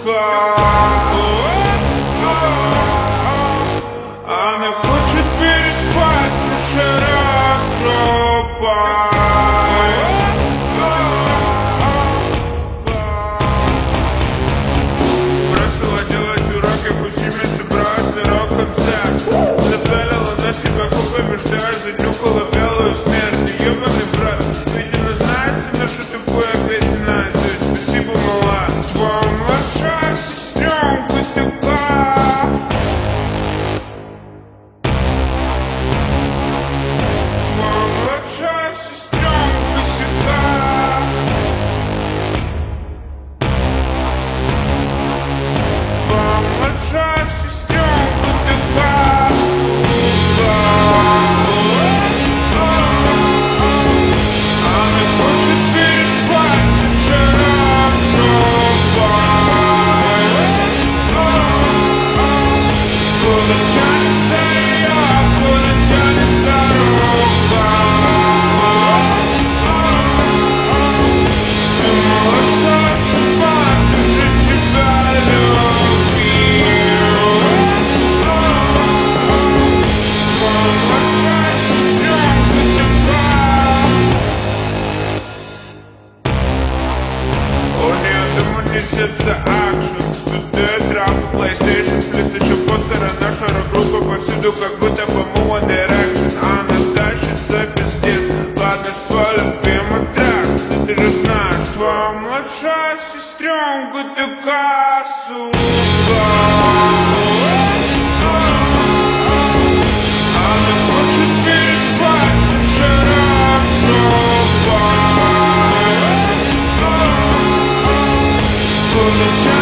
Она хочет переспать с шарапропа. Бросила делать уроки, пусть ими собрался рок-концерт. Напялила на себя губы, мечтая, занюхала белую смерть. Ёбаный брат, видимо, знает себя, что такое песня. Спасибо, мала, твоя младшая сестренка такая. Твоя младшая сестренка всегда. Твоя младшая сестренка такая, сука. Она хочет переспать с шарапропа. Куда тянется я, куда тянется рука. Думала, что собака же тебя любил. Твоя младшая сестренка такая. У нее дома несется акшн, студент, рап, PlayStation, плюс еще постера, наша рок-группа повсюду, как будто бы One Direction. Она тащит за пиздец, ладно, свой любимый трек. Ты же знаешь, твоя младшая сестренка такая, сука. Она хочет переспать с шарапропа. Куда